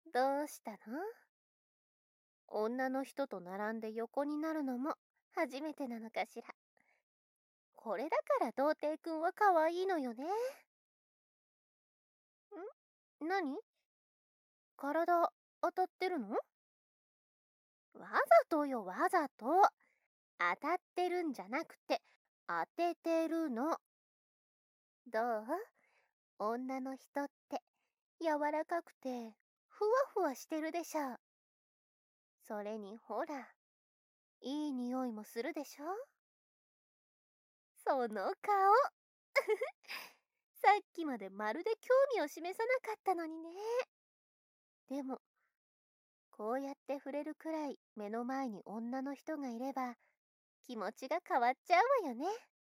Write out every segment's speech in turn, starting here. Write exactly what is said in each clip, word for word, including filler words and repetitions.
どうしたの？女の人と並んで横になるのも初めてなのかしら。これだから童貞くんは可愛いのよね。ん？何？体当たってるの？わざとよ、わざと。当たってるんじゃなくて、当ててるの。どう？女の人って柔らかくてふわふわしてるでしょ。それにほら、いい匂いもするでしょ。その顔さっきまでまるで興味を示さなかったのにね。でもこうやって触れるくらい目の前に女の人がいれば気持ちが変わっちゃうわよね。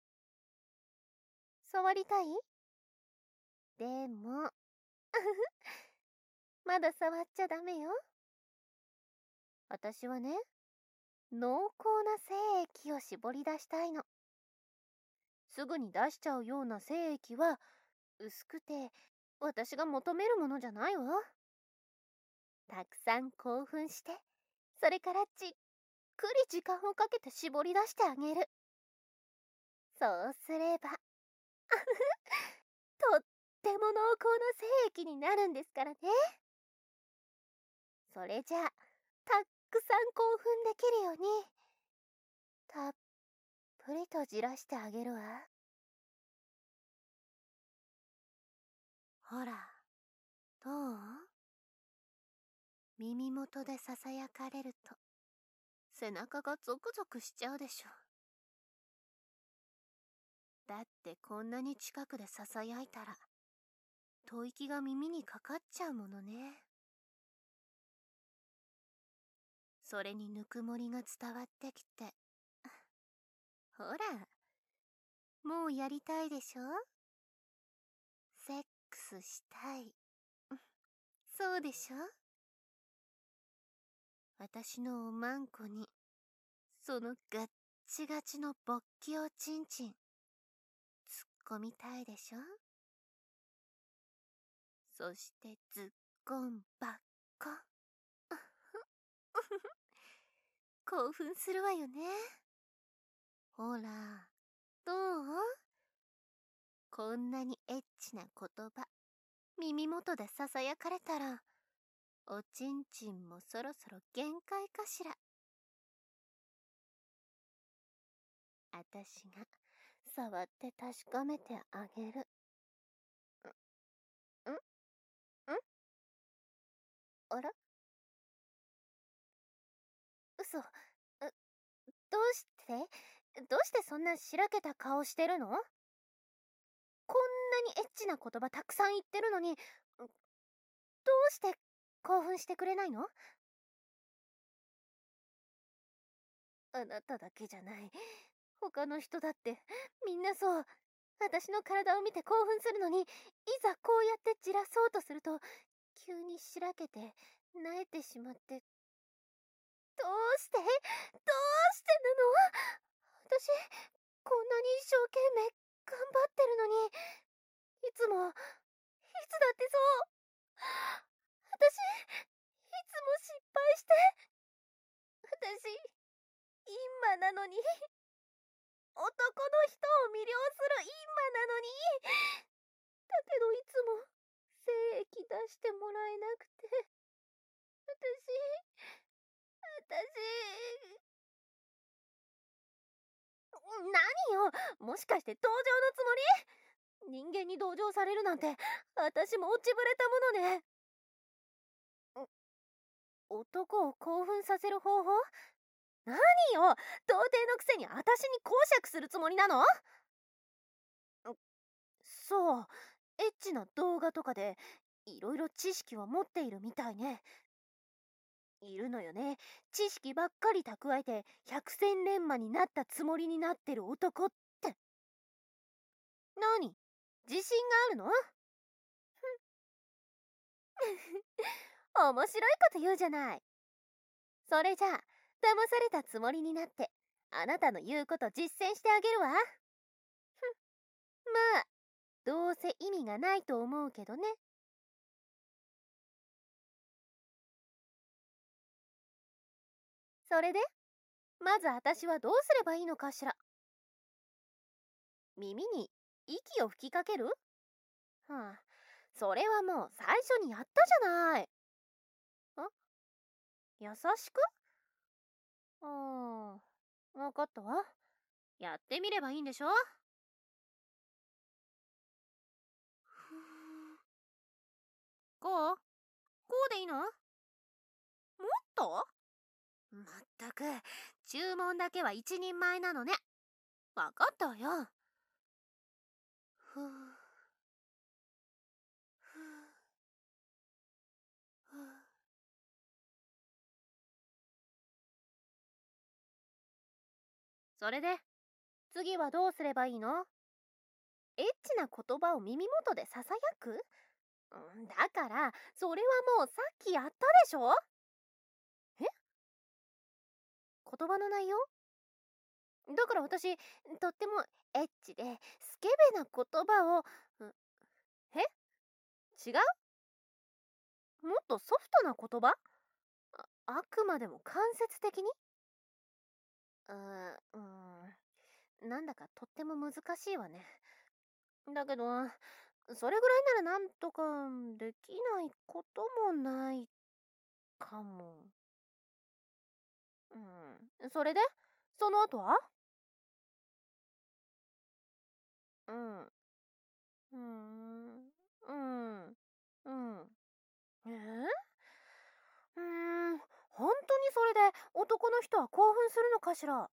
触りたい？でもまだ触っちゃダメよ。私はね、濃厚な精液を絞り出したいの。すぐに出しちゃうような精液は薄くて私が求めるものじゃないわ。たくさん興奮して、それからじっくり時間をかけて絞り出してあげる。そうすればとっても濃厚な精液になるんですからね。それじゃあたくさん興奮できるようにたっぷりとじらしてあげるわ。ほら、どう？耳元でささやかれると背中がゾクゾクしちゃうでしょ。だってこんなに近くでささやいたら吐息が耳にかかっちゃうものね。それにぬくもりが伝わってきて、ほら、もうやりたいでしょ？セックスしたい。そうでしょ？私のおまんこにそのガッチガチの勃起おちんちん突っ込みたいでしょ？そしてズッコンバッコン興奮するわよね。ほら、どう？こんなにエッチな言葉耳元でささやかれたらおちんちんもそろそろ限界かしら。あたしが触って確かめてあげる。んんんあら？嘘。うどうしてどうしてそんなしらけた顔してるの？こんなにエッチな言葉たくさん言ってるのに、どうして興奮してくれないの？あなただけじゃない。他の人だってみんなそう。私の体を見て興奮するのに、いざこうやってじらそうとすると急にしらけて萎えてしまって。どうしてどうしてなの？私こんなに一生懸命頑張ってるのに、いつもいつだってそう。私いつも失敗して。私今なのに、男の人を魅了する今なのに。だけどいつも精液出してもらえなくて、私私何よ、もしかして同情のつもり？人間に同情されるなんて私も落ちぶれたものね。男を興奮させる方法？何よ、童貞のくせに私に講釈するつもりなの？そう、エッチな動画とかでいろいろ知識を持っているみたいね。いるのよね、知識ばっかり蓄えて百戦錬磨になったつもりになってる男って。何？自信があるの？面白いこと言うじゃない。それじゃあ騙されたつもりになってあなたの言うこと実践してあげるわ。まあどうせ意味がないと思うけどね。 それで、まず私はどうすればいいのかしら。耳に息を吹きかける？はあ、それはもう最初にやったじゃない。ん？優しく？ああ、わかったわ。やってみればいいんでしょ？こう？こうでいいの？もっと？まったく、注文だけは一人前なのね。わかったわよ。ふう。ふう。ふう。それで、次はどうすればいいの？エッチな言葉を耳元でささやく？うん、だから、それはもうさっきやったでしょ？え？言葉の内容？だから私、とってもエッチでスケベな言葉を、うえ？違う？もっとソフトな言葉？あ、あくまでも間接的に？うーん、なんだかとっても難しいわね。だけど、それぐらいならなんとかできないこともないかも。うん。それで、その後は？うん。うーん。うん。うん。えーうーん、本当にそれで男の人は興奮するのかしら？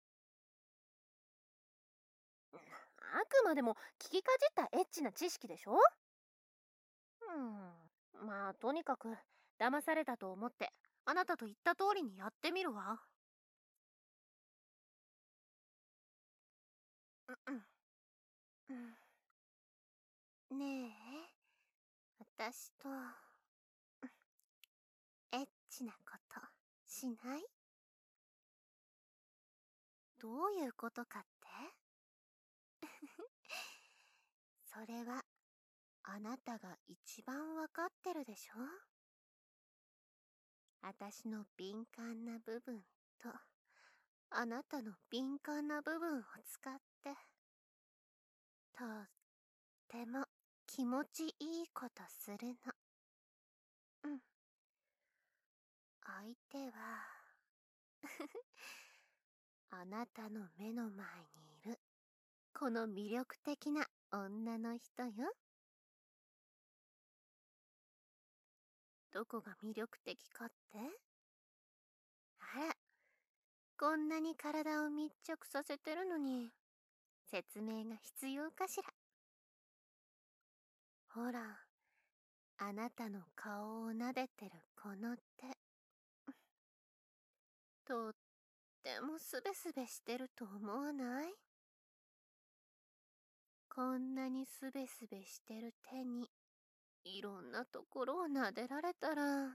あくまでも聞きかじったエッチな知識でしょ？うん。まあ、とにかく、騙されたと思って、あなたと言った通りにやってみるわ。うん。うん。ねえ、私と、エッチなことしない？どういうことかって？それは、あなたが一番わかってるでしょ？私の敏感な部分と、あなたの敏感な部分を使って、とっても気持ちいいことするの。うん。相手は、あなたの目の前にいる、この魅力的な女の人よ。どこが魅力的かって？あら、こんなに体を密着させてるのに、説明が必要かしら。ほら、あなたの顔を撫でてるこの手、とってもすべすべしてると思わない？こんなにすべすべしてる手に、いろんなところを撫でられたら、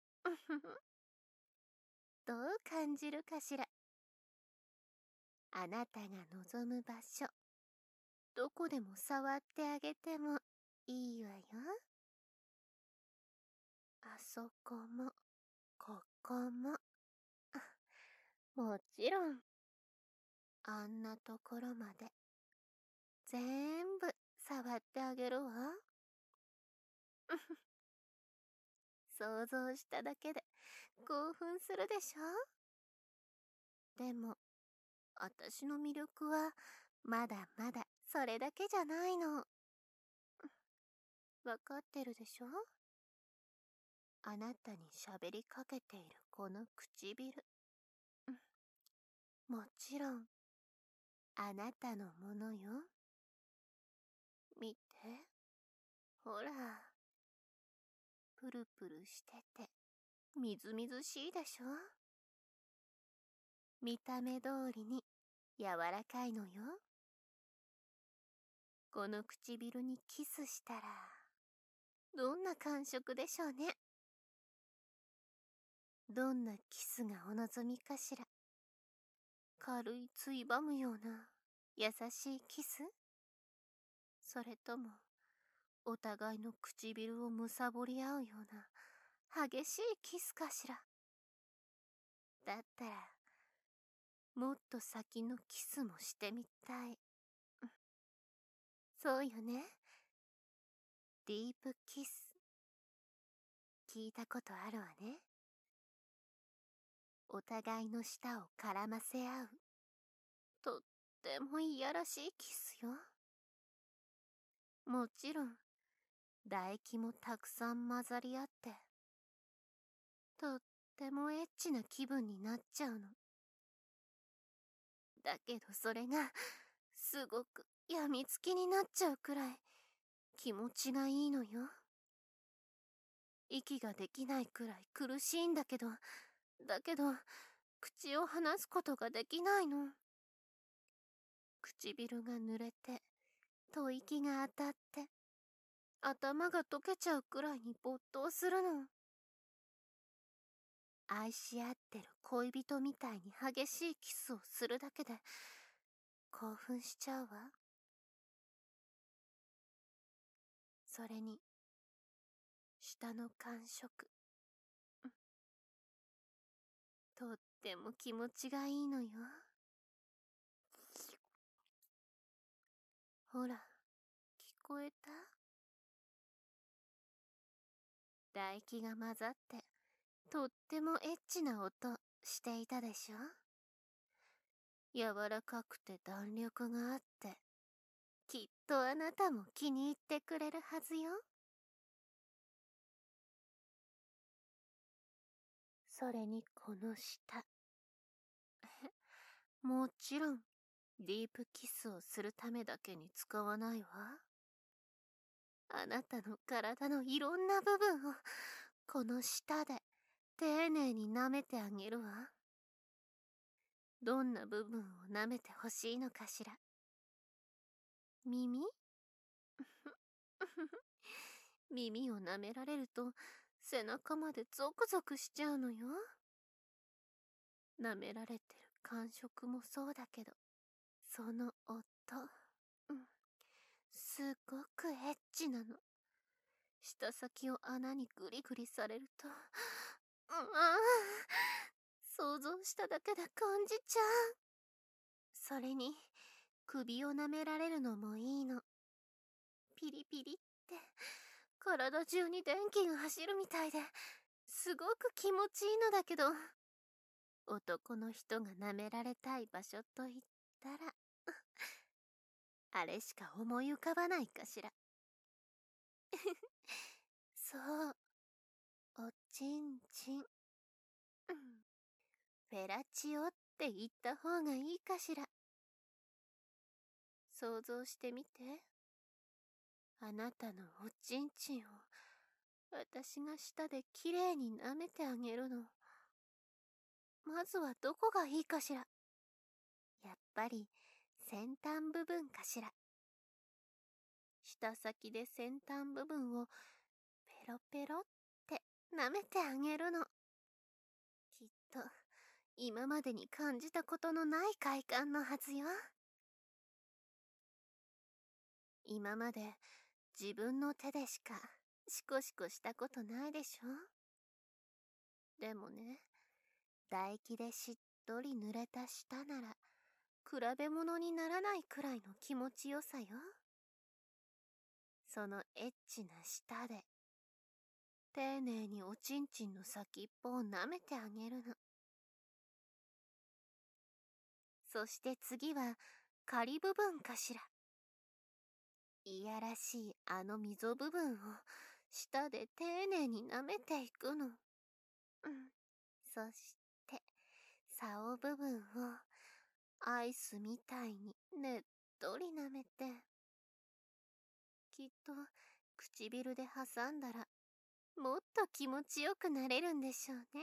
どう感じるかしら。あなたが望む場所、どこでも触ってあげてもいいわよ。あそこも、ここも。もちろん、あんなところまで、全部触ってあげるわ。想像しただけで興奮するでしょ？でも、私の魅力は、まだまだそれだけじゃないの。わかってるでしょ？あなたに喋りかけているこの唇。もちろん、あなたのものよ。見て。ほら。プルプルしてて、みずみずしいでしょ？見た目通りに柔らかいのよ。この唇にキスしたら、どんな感触でしょうね。どんなキスがお望みかしら。軽いついばむような優しいキス？それとも、お互いの唇をむさぼり合うような激しいキスかしら。だったら、 もっと先のキスもしてみたい。そうよね。ディープキス。聞いたことあるわね。お互いの舌を絡ませ合う。とってもいやらしいキスよ。もちろん、唾液もたくさん混ざり合って、とってもエッチな気分になっちゃうの。だけどそれが、すごくやみつきになっちゃうくらい、気持ちがいいのよ。息ができないくらい苦しいんだけど、だけど、口を離すことができないの。唇が濡れて、吐息が当たって、頭が溶けちゃうくらいに没頭するの。愛し合ってる恋人みたいに激しいキスをするだけで、興奮しちゃうわ。それに、舌の感触。とっても気持ちがいいのよ。ほら、聞こえた？唾液が混ざって、とってもエッチな音していたでしょ？柔らかくて弾力があって、きっとあなたも気に入ってくれるはずよ。それにこの舌。もちろん、ディープキスをするためだけに使わないわ。あなたの体のいろんな部分を、この舌で丁寧に舐めてあげるわ。どんな部分を舐めてほしいのかしら。耳？耳を舐められると背中までゾクゾクしちゃうのよ。舐められてる感触もそうだけど、その音、うん、すごくエッチなの。舌先を穴にグリグリされると、うわぁ、想像しただけで感じちゃう。それに、首を舐められるのもいいの。ピリピリって、体中に電気が走るみたいで、すごく気持ちいいのだけど、男の人が舐められたい場所と言ったら、あれしか思い浮かばないかしら。そう、おちんちん。うん、フェラチオって言った方がいいかしら。想像してみて。あなたのおちんちんを私が舌できれいに舐めてあげるの。まずはどこがいいかしら。やっぱり先端部分かしら。舌先で先端部分をペロペロって舐めてあげるの。きっと今までに感じたことのない快感のはずよ。今まで自分の手でしかシコシコしたことないでしょ。でもね、唾液でしっとり濡れた舌なら比べ物にならないくらいの気持ちよさよ。そのエッチな舌で丁寧におちんちんの先っぽを舐めてあげるの。そして次は仮部分かしら。いやらしいあの溝部分を舌で丁寧に舐めていくの。うん。そして竿部分をアイスみたいにねっとり舐めて、きっと唇で挟んだらもっと気持ちよくなれるんでしょうね。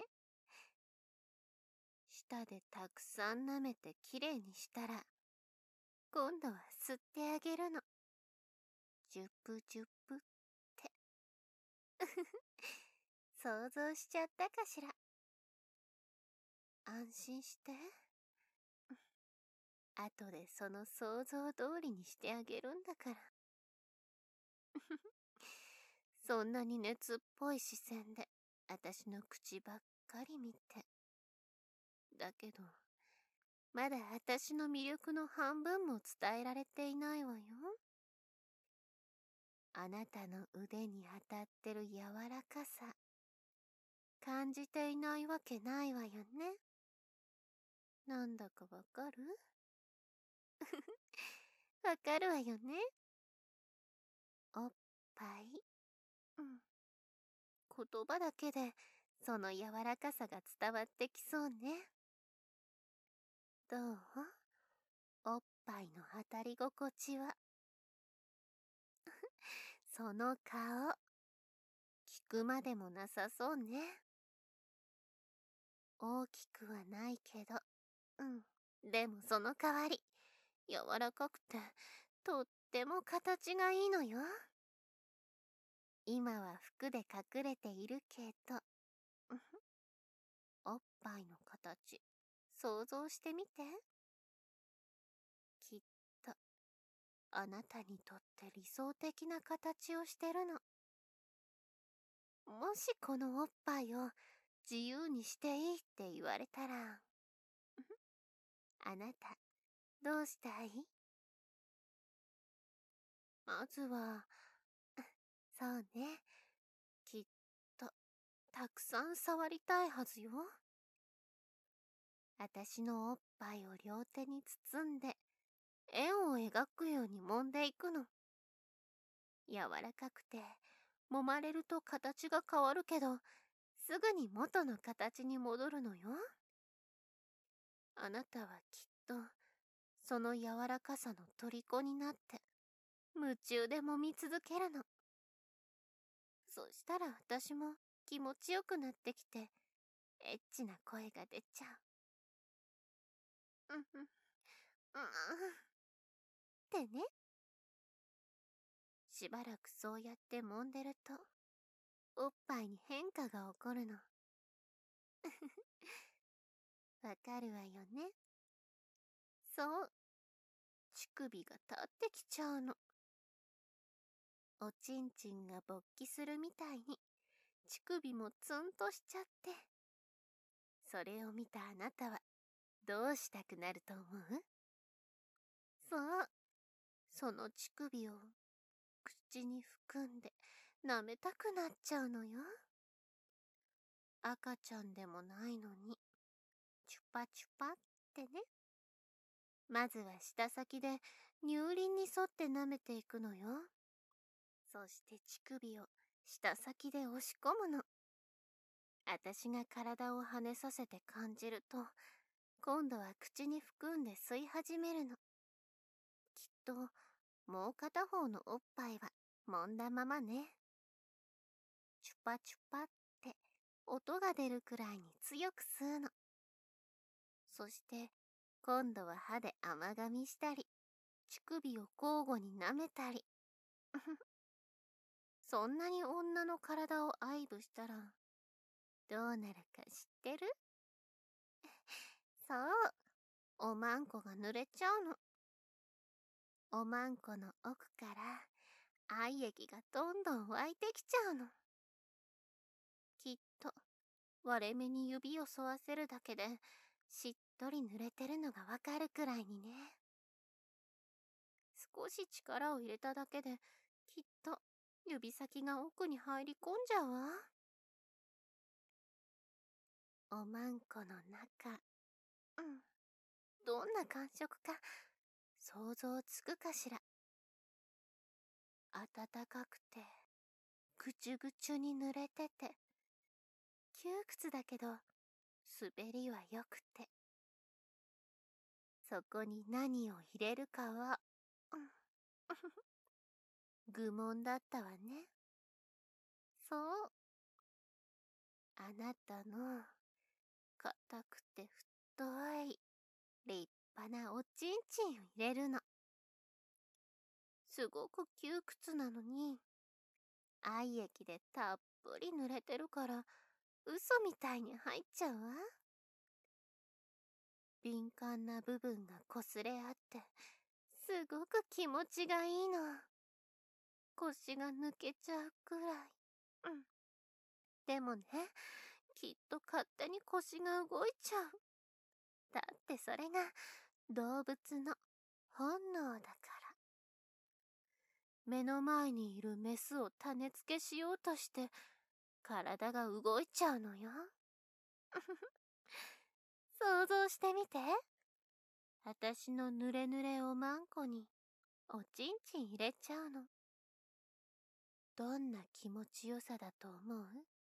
舌でたくさん舐めてきれいにしたら、今度は吸ってあげるの。ジュップジュップって。想像しちゃったかしら。安心して。後でその想像通りにしてあげるんだから。そんなに熱っぽい視線で私の口ばっかり見て。だけど、 まだ私の魅力の半分も伝えられていないわよ。あなたの腕に当たってる柔らかさ、感じていないわけないわよね。なんだかわかる？わかるわよね。おっぱい。うん。言葉だけでその柔らかさが伝わってきそうね。どう？おっぱいの当たり心地は。その顔、聞くまでもなさそうね。大きくはないけど、うん。でもその代わり、柔らかくて、とっても形がいいのよ。今は服で隠れているけど、おっぱいの形、想像してみて。きっと、あなたにとって理想的な形をしてるの。もしこのおっぱいを自由にしていいって言われたら、あなた、どうしたい？まずは、そうね、きっと、たくさん触りたいはずよ。私のおっぱいを両手に包んで、円を描くように揉んでいくの。柔らかくて、揉まれると形が変わるけど、すぐに元の形に戻るのよ。あなたはきっと、その柔らかさの虜になって、夢中で揉み続けるの。そしたら私も気持ちよくなってきて、エッチな声が出ちゃう。うんうん。うん。ってね。しばらくそうやって揉んでると、おっぱいに変化が起こるの。わかるわよね。そう。乳首が立ってきちゃうの。おちんちんが勃起するみたいに、乳首もツンとしちゃって。それを見たあなたは、どうしたくなると思う？そう。その乳首を、口に含んで、舐めたくなっちゃうのよ。赤ちゃんでもないのに、チュパチュパってね。まずは舌先で乳輪に沿って舐めていくのよ。そして乳首を舌先で押し込むの。私が体を跳ねさせて感じると、今度は口に含んで吸い始めるの。きっと、もう片方のおっぱいは揉んだままね。チュパチュパって音が出るくらいに強く吸うの。そして、今度は歯で甘噛みしたり、乳首を交互に舐めたり。そんなに女の体を愛撫したら、どうなるか知ってる？そう、おまんこが濡れちゃうの。おまんこの奥から愛液がどんどん湧いてきちゃうの。きっと、割れ目に指を沿わせるだけで、しっとり濡れてるのがわかるくらいにね。少し力を入れただけで、きっと指先が奥に入り込んじゃうわ。おまんこの中、うん、どんな感触か想像つくかしら。暖かくて、ぐちゅぐちゅに濡れてて、窮屈だけど、滑りは良くて。そこに何を入れるかは、うん、愚問だったわね。そう。あなたの、硬くて太い、立派なおちんちんを入れるの。すごく窮屈なのに、愛液でたっぷり濡れてるから、嘘みたいに入っちゃうわ。敏感な部分が擦れ合って、すごく気持ちがいいの。腰が抜けちゃうくらい。うん。でもね、きっと勝手に腰が動いちゃう。 だってそれが動物の本能だから。目の前にいるメスを種付けしようとして体が動いちゃうのよ。想像してみて。私のぬれぬれおまんこにおちんちん入れちゃうの。どんな気持ちよさだと思う？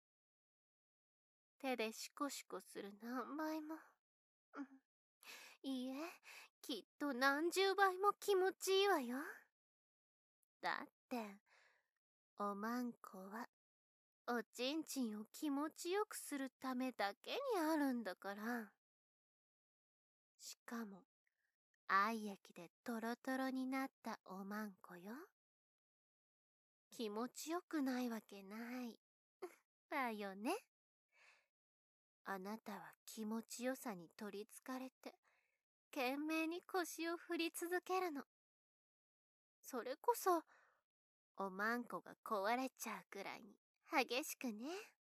手でシコシコする何倍も。うん、いいえ、きっと何十倍も気持ちいいわよ。だって、おまんこはおちんちんを気持ちよくするためだけにあるんだから。しかも、愛液でトロトロになったおまんこよ。気持ちよくないわけない。わよね。あなたは気持ちよさに取りつかれて、懸命に腰を振り続けるの。それこそ、おまんこが壊れちゃうくらいに激しくね。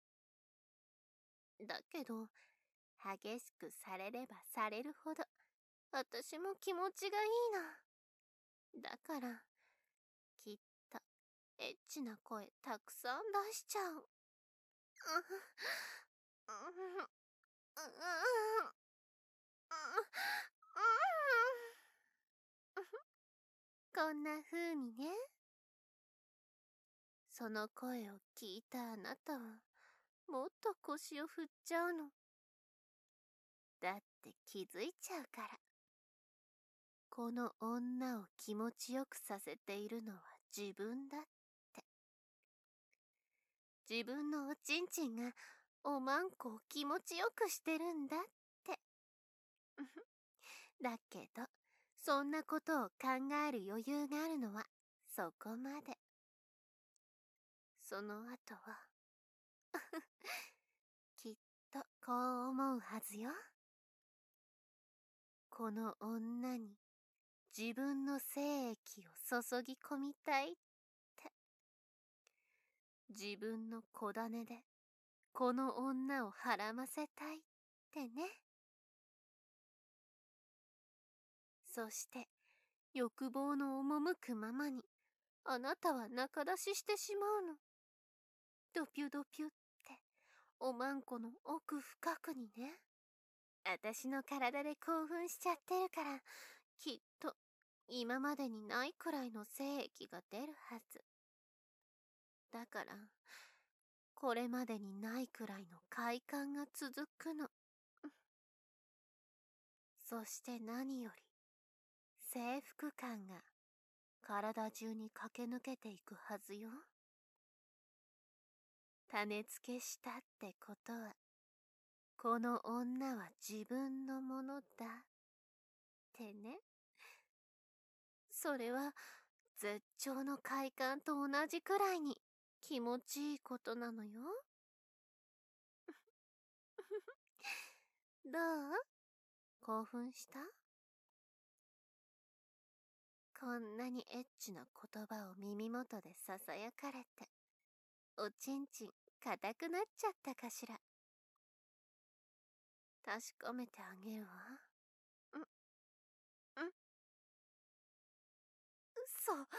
だけど、激しくされればされるほど、私も気持ちがいいの。だから、きっと、エッチな声たくさん出しちゃう。こんな風にね。その声を聞いたあなたは、もっと腰を振っちゃうの。だって気づいちゃうから。この女を気持ちよくさせているのは自分だって。自分のおちんちんがおまんこを気持ちよくしてるんだって。だけど、そんなことを考える余裕があるのはそこまで。その後はきっとこう思うはずよ。この女に自分の精液を注ぎ込みたいって。自分の子種でこの女をはらませたいってね。そして欲望の赴くままにあなたは仲出ししてしまうの。ドピュドピュっておまんこの奥深くにね。私の体で興奮しちゃってるから、きっと今までにないくらいの精液が出るはず。だから、これまでにないくらいの快感が続くの。そして何より、征服感が体中に駆け抜けていくはずよ。種付けしたってことは、この女は自分のものだってね。それは絶頂の快感と同じくらいに気持ちいいことなのよ。どう？興奮した？こんなにエッチな言葉を耳元でささやかれて、おちんちん硬くなっちゃったかしら。確かめてあげるわ。ん、ん、嘘。こんなに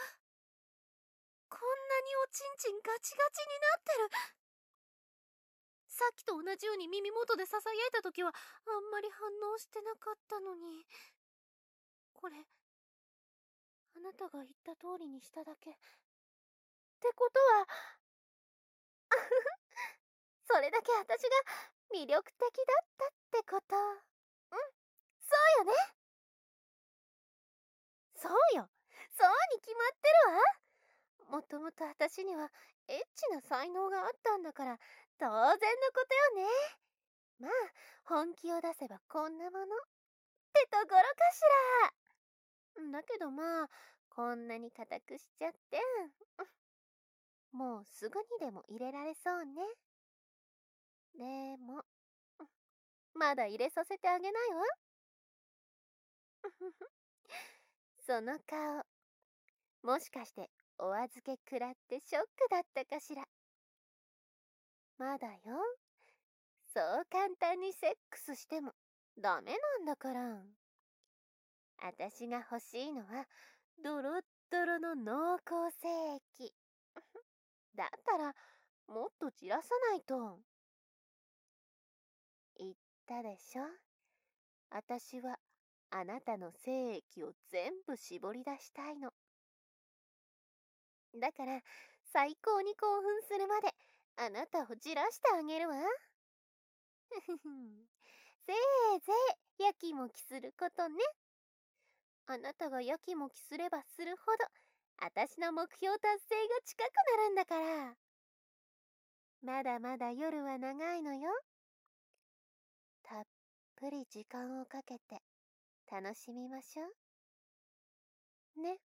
おちんちんガチガチになってる。さっきと同じように耳元でささやいた時はあんまり反応してなかったのに。これ、あなたが言った通りにしただけ。ってことは、それだけ私が魅力的だったってこと。うん、そうよね。そうよ。そうに決まってるわ。もともと私にはエッチな才能があったんだから当然のことよね。まあ、本気を出せばこんなものってところかしら。だけどまあ、こんなに固くしちゃって、もうすぐにでも入れられそうね。でも、まだ入れさせてあげないわ。その顔、もしかしてお預け食らってショックだったかしら。まだよ。そう簡単にセックスしてもダメなんだから。私が欲しいのは、ドロッドロの濃厚精液。だったら、もっと散らさないと。言ったでしょ。私は、あなたの精液を全部絞り出したいの。だから、最高に興奮するまで、あなたを散らしてあげるわ。ふふふん。せいぜい、やきもきすることね。あなたがやきもきすればするほど、私の目標達成が近くなるんだから。まだまだ夜は長いのよ。たっぷり時間をかけて楽しみましょう。ね。